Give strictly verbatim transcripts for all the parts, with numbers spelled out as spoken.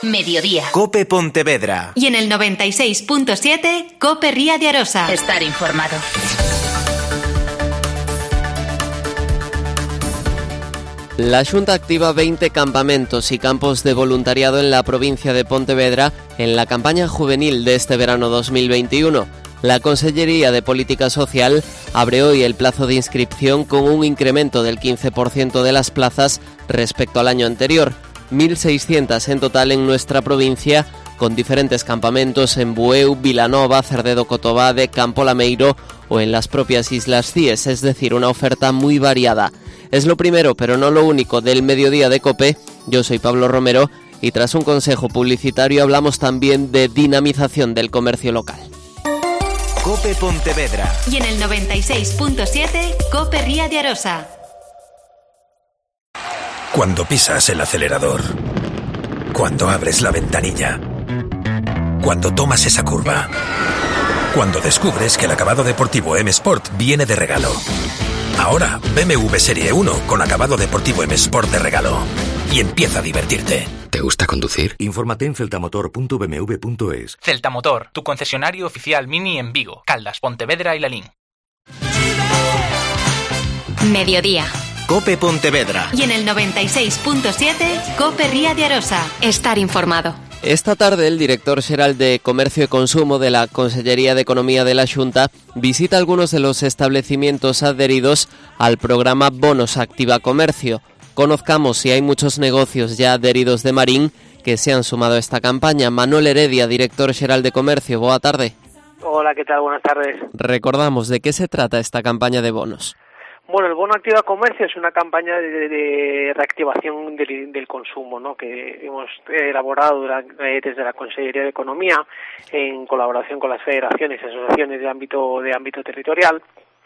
Mediodía. COPE Pontevedra. Y en el noventa y seis punto siete, COPE Ría de Arosa. Estar informado. La Xunta activa veinte campamentos y campos de voluntariado en la provincia de Pontevedra en la campaña juvenil de este verano dos mil veintiuno. La Consellería de Política Social abre hoy el plazo de inscripción con un incremento del quince por ciento de las plazas respecto al año anterior. mil seiscientas en total en nuestra provincia, con diferentes campamentos en Bueu, Vilanova, Cerdedo Cotobade, Campo Lameiro o en las propias Islas Cíes, es decir, una oferta muy variada. Es lo primero, pero no lo único, del mediodía de COPE. Yo soy Pablo Romero y tras un consejo publicitario hablamos también de dinamización del comercio local. COPE Pontevedra. Y en el noventa y seis punto siete, COPE Ría de Arosa. Cuando pisas el acelerador, cuando abres la ventanilla, cuando tomas esa curva, cuando descubres que el acabado deportivo M Sport viene de regalo. Ahora, B M W Serie uno con acabado deportivo M Sport de regalo. Y empieza a divertirte. ¿Te gusta conducir? Infórmate en celtamotor punto b m w punto es. Celtamotor, tu concesionario oficial Mini en Vigo, Caldas, Pontevedra y Lalín. Mediodía. COPE Pontevedra. Y en el noventa y seis punto siete, COPE Ría de Arosa. Estar informado. Esta tarde el director xeral de Comercio e Consumo de la Consellería de Economía de la Xunta visita algunos de los establecimientos adheridos al programa Bonos Activa Comercio. Conozcamos si hay muchos negocios ya adheridos de Marín que se han sumado a esta campaña. Manuel Heredia, director xeral de Comercio, boa tarde. Hola, ¿qué tal? Buenas tardes. Recordamos, ¿de qué se trata esta campaña de bonos? Bueno, el Bono Activa Comercio es una campaña de, de reactivación del, del consumo, ¿no?, que hemos elaborado desde la Consellería de Economía en colaboración con las federaciones y asociaciones de ámbito de ámbito territorial.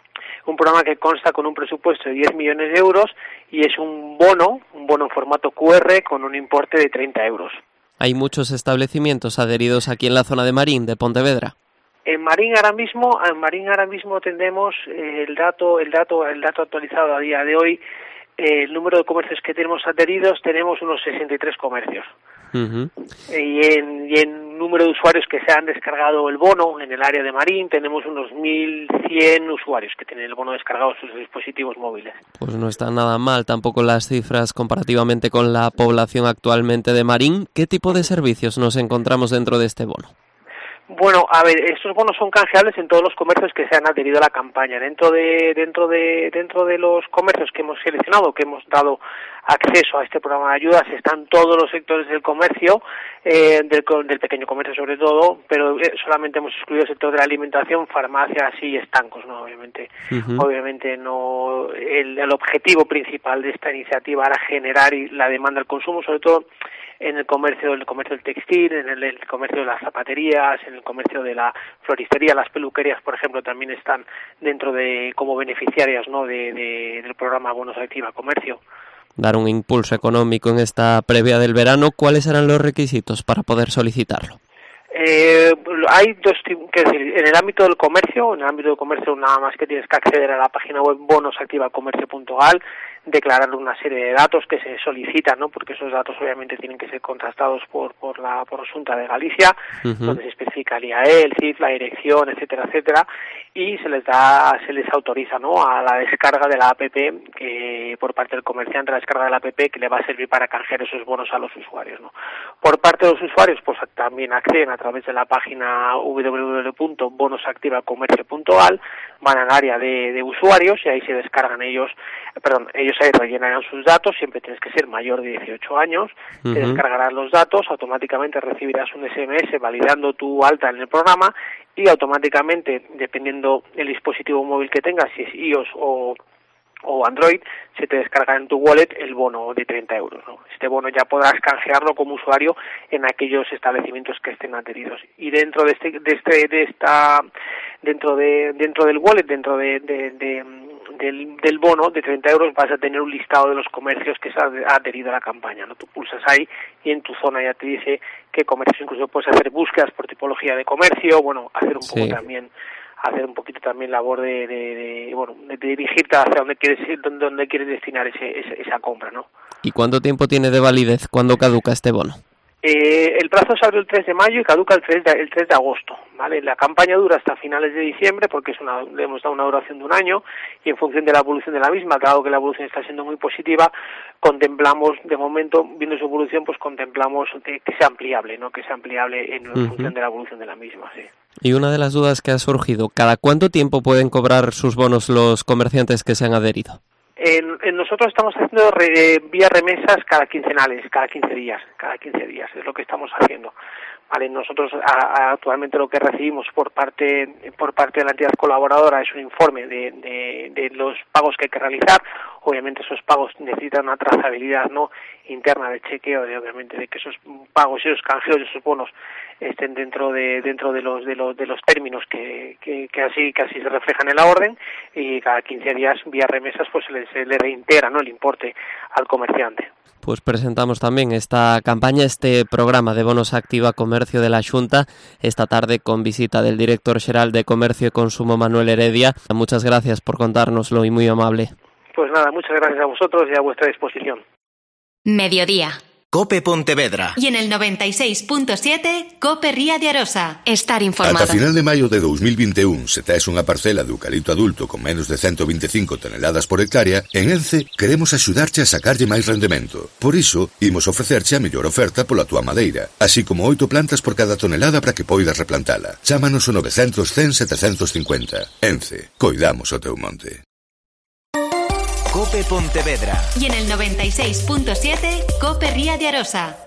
Un programa que consta con un presupuesto de diez millones de euros y es un bono, un bono en formato cu erre con un importe de treinta euros. ¿Hay muchos establecimientos adheridos aquí en la zona de Marín, de Pontevedra? En Marín ahora mismo, en Marín ahora mismo tendremos el dato, el dato, el dato actualizado a día de hoy. Eh, el número de comercios que tenemos adheridos, tenemos unos sesenta y tres comercios. Uh-huh. Y en, y en número de usuarios que se han descargado el bono en el área de Marín, tenemos unos mil cien usuarios que tienen el bono descargado en sus dispositivos móviles. Pues no está nada mal tampoco las cifras comparativamente con la población actualmente de Marín. ¿Qué tipo de servicios nos encontramos dentro de este bono? Bueno, a ver, estos bonos son canjeables en todos los comercios que se han adherido a la campaña. Dentro de dentro de dentro de los comercios que hemos seleccionado, que hemos dado acceso a este programa de ayudas, están todos los sectores del comercio, eh, del, del pequeño comercio sobre todo, pero eh, solamente hemos excluido el sector de la alimentación, farmacias y estancos, ¿no? Obviamente, uh-huh. obviamente no. El, el objetivo principal de esta iniciativa era generar la demanda al consumo, sobre todo en el comercio, el comercio del textil, en el, el comercio de las zapaterías, en el comercio de la floristería, las peluquerías, por ejemplo, también están dentro de como beneficiarias, ¿no?, de, de del programa Bonos Activa Comercio. Dar un impulso económico en esta previa del verano. ¿Cuáles serán los requisitos para poder solicitarlo? Eh, hay dos, que decir, en el ámbito del comercio, en el ámbito del comercio nada más que tienes que acceder a la página web bonos activa comercio punto gal, declarar una serie de datos que se solicitan, ¿no?, porque esos datos obviamente tienen que ser contrastados por por la por Xunta de Galicia, uh-huh. donde se especifica el I A E, el C I F, la dirección, etcétera, etcétera, y se les da, se les autoriza, ¿no?, a la descarga de la app, que por parte del comerciante, la descarga de la app que le va a servir para canjear esos bonos a los usuarios, ¿no? Por parte de los usuarios, pues también acceden a través de la página doble u doble u doble u punto bonos activa comercio punto gal, van al área de, de usuarios y ahí se descargan ellos, perdón, ellos ahí rellenarán sus datos, siempre tienes que ser mayor de dieciocho años, uh-huh. te descargarás los datos, automáticamente recibirás un ese eme ese validando tu alta en el programa y automáticamente, dependiendo del dispositivo móvil que tengas, si es iOS o o Android, se te descarga en tu wallet el bono de treinta euros, ¿no? Este bono ya podrás canjearlo como usuario en aquellos establecimientos que estén adheridos. Y dentro de este, de este, de esta, dentro de, dentro del wallet, dentro de, de, de del, del bono de treinta euros vas a tener un listado de los comercios que se han adherido a la campaña, ¿no? Tú pulsas ahí y en tu zona ya te dice qué comercios, incluso puedes hacer búsquedas por tipología de comercio, bueno, hacer un poco sí. también hacer un poquito también labor de, de, de bueno de, de dirigirte hacia donde quieres ir, donde, donde quieres destinar ese, ese, esa compra, ¿no? ¿Y cuánto tiempo tiene de validez? ¿Cuándo caduca este bono? Eh, el plazo se abre el tres de mayo y caduca el tres de, el tres de agosto, ¿vale? La campaña dura hasta finales de diciembre porque es una, le hemos dado una duración de un año y en función de la evolución de la misma, dado que la evolución está siendo muy positiva, contemplamos, de momento, viendo su evolución, pues contemplamos que, que sea ampliable, ¿no? Que sea ampliable en, en uh-huh. función de la evolución de la misma, sí. Y una de las dudas que ha surgido, ¿cada cuánto tiempo pueden cobrar sus bonos los comerciantes que se han adherido? En, en nosotros estamos haciendo re, vía remesas cada quincenales, cada quince días, cada quince días es lo que estamos haciendo. Vale, nosotros a, a, actualmente lo que recibimos por parte por parte de la entidad colaboradora es un informe de, de, de los pagos que hay que realizar. Obviamente esos pagos necesitan una trazabilidad no interna de chequeo, de obviamente de que esos pagos y esos canjeos y esos bonos estén dentro de dentro de los de los de los términos que, que, que así que así se reflejan en la orden, y cada quince días vía remesas pues se le, se le reintegra no el importe al comerciante. Pues presentamos también esta campaña, este programa de bonos Activa Comercio de la Xunta, esta tarde con visita del director xeral de Comercio y Consumo, Manuel Heredia. Muchas gracias por contárnoslo y muy amable. Pues nada, muchas gracias a vosotros y a vuestra disposición. Mediodía. Cope Pontevedra. Y en el noventa y seis punto siete, Cope Ría de Arosa. Estar informado. Ata final de maio de dos mil vinte e un, se tes unha parcela de eucalipto adulto con menos de ciento veinticinco toneladas por hectárea, en Ence queremos axudarte a sacarlle máis rendemento. Por iso, imos ofrecerche a mellor oferta pola túa madeira, así como oito plantas por cada tonelada para que poidas replantala. Chámanos o novecientos cen setecentos cincuenta. Ence, coidamos o teu monte. Cope Pontevedra. Y en el noventa y seis punto siete, Cope Ría de Arosa.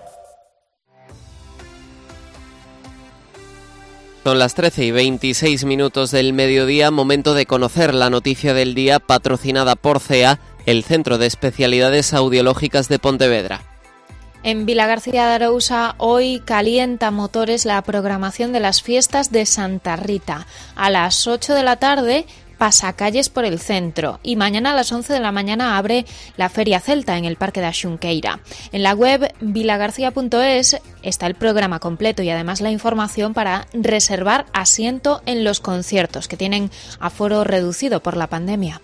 Son las trece y veintiséis minutos del mediodía, momento de conocer la noticia del día patrocinada por C E A, el Centro de Especialidades Audiológicas de Pontevedra. En Vilagarcía de Arousa hoy calienta motores la programación de las fiestas de Santa Rita. A las ocho de la tarde pasacalles por el centro y mañana a las once de la mañana abre la Feria Celta en el Parque da Xunqueira. En la web vilagarcía punto es está el programa completo y además la información para reservar asiento en los conciertos que tienen aforo reducido por la pandemia.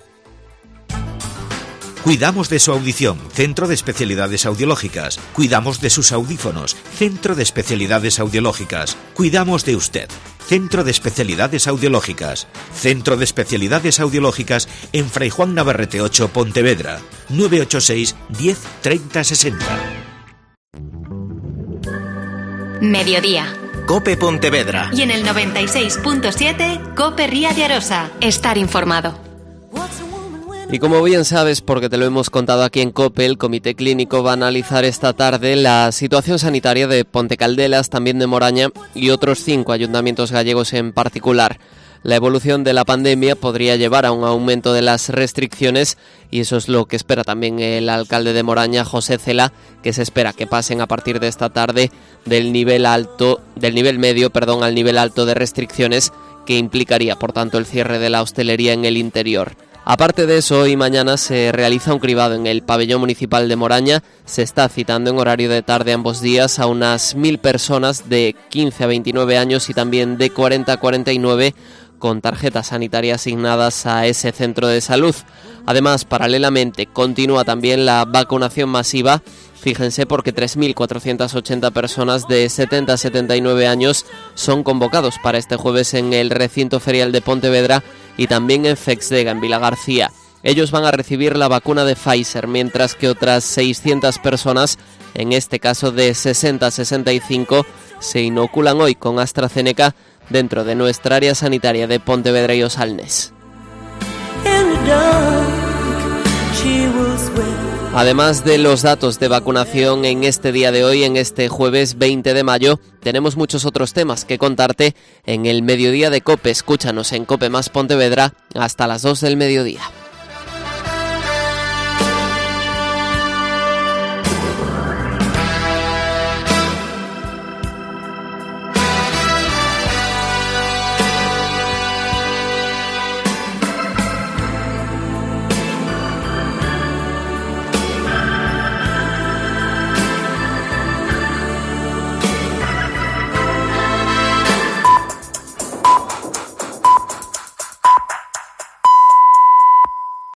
Cuidamos de su audición, Centro de Especialidades Audiológicas. Cuidamos de sus audífonos, Centro de Especialidades Audiológicas. Cuidamos de usted, Centro de Especialidades Audiológicas. Centro de Especialidades Audiológicas en Fray Juan Navarrete ocho, Pontevedra. nueve ocho seis, diez, treinta, sesenta. Mediodía. Cope Pontevedra. Y en el noventa y seis punto siete, Cope Ría de Arosa. Estar informado. Y como bien sabes, porque te lo hemos contado aquí en COPE, el Comité Clínico va a analizar esta tarde la situación sanitaria de Pontecaldelas, también de Moraña y otros cinco ayuntamientos gallegos en particular. La evolución de la pandemia podría llevar a un aumento de las restricciones y eso es lo que espera también el alcalde de Moraña, José Cela, que se espera que pasen a partir de esta tarde del nivel alto, del nivel medio, perdón, al nivel alto de restricciones, que implicaría, por tanto, el cierre de la hostelería en el interior. Aparte de eso, hoy y mañana se realiza un cribado en el pabellón municipal de Moraña. Se está citando en horario de tarde ambos días a unas mil personas de quince a veintinueve años y también de cuarenta a cuarenta y nueve con tarjeta sanitaria asignadas a ese centro de salud. Además, paralelamente, continúa también la vacunación masiva. Fíjense, porque tres mil cuatrocientas ochenta personas de setenta a setenta y nueve años son convocados para este jueves en el recinto ferial de Pontevedra y también en Fexdega, en Vilagarcía. Ellos van a recibir la vacuna de Pfizer, mientras que otras seiscientas personas, en este caso de sesenta a sesenta y cinco, se inoculan hoy con AstraZeneca dentro de nuestra área sanitaria de Pontevedra y Osalnes. Además de los datos de vacunación en este día de hoy, en este jueves veinte de mayo, tenemos muchos otros temas que contarte en el mediodía de COPE. Escúchanos en COPE más Pontevedra hasta las dos del mediodía.